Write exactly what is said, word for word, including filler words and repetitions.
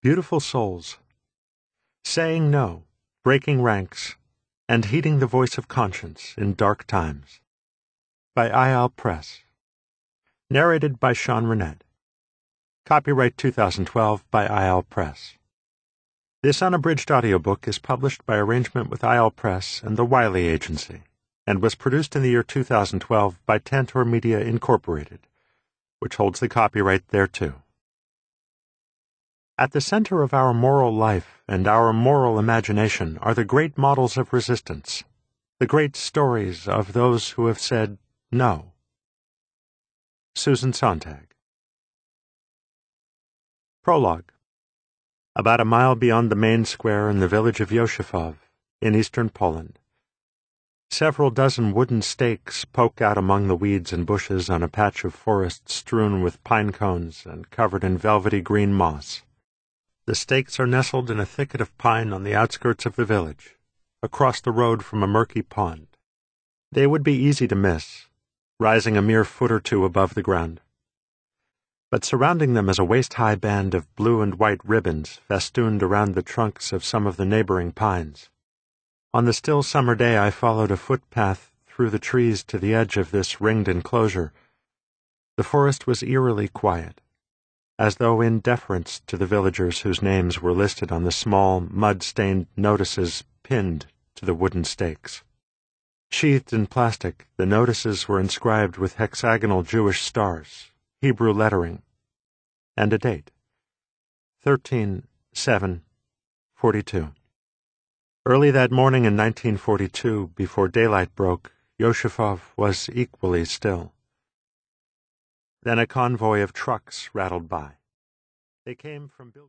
Beautiful souls. Saying no, breaking ranks, and heeding the voice of conscience in dark times. By Eyal Press. Narrated by Sean Renette. Copyright two thousand twelve by Eyal Press. This unabridged audiobook is published by arrangement with Eyal Press and the Wiley Agency, and was produced in the year two thousand twelve by Tantor Media Incorporated, which holds the copyright thereto. At the center of our moral life and our moral imagination are the great models of resistance, the great stories of those who have said no. Susan Sontag. Prologue. About a mile beyond the main square in the village of Yoshifov, in eastern Poland, several dozen wooden stakes poke out among the weeds and bushes on a patch of forest strewn with pine cones and covered in velvety green moss. The stakes are nestled in a thicket of pine on the outskirts of the village, across the road from a murky pond. They would be easy to miss, rising a mere foot or two above the ground. But surrounding them is a waist-high band of blue and white ribbons festooned around the trunks of some of the neighboring pines. On the still summer day I followed a footpath through the trees to the edge of this ringed enclosure. The forest was eerily quiet, as though in deference to the villagers whose names were listed on the small, mud-stained notices pinned to the wooden stakes. Sheathed in plastic, the notices were inscribed with hexagonal Jewish stars, Hebrew lettering, and a date, thirteen seven forty-two. Early that morning in nineteen forty-two, before daylight broke, Yoshifov was equally still. Then a convoy of trucks rattled by. They came from buildings.